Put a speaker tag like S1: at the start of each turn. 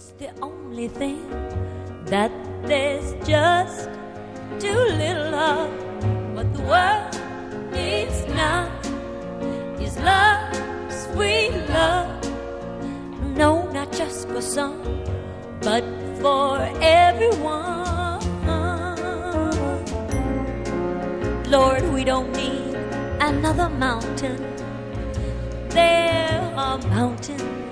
S1: The only thing that there's just too little of. What the world needs now is love, sweet love. No, not just for some, but for everyone. Lord, we don't need another mountain. There are mountains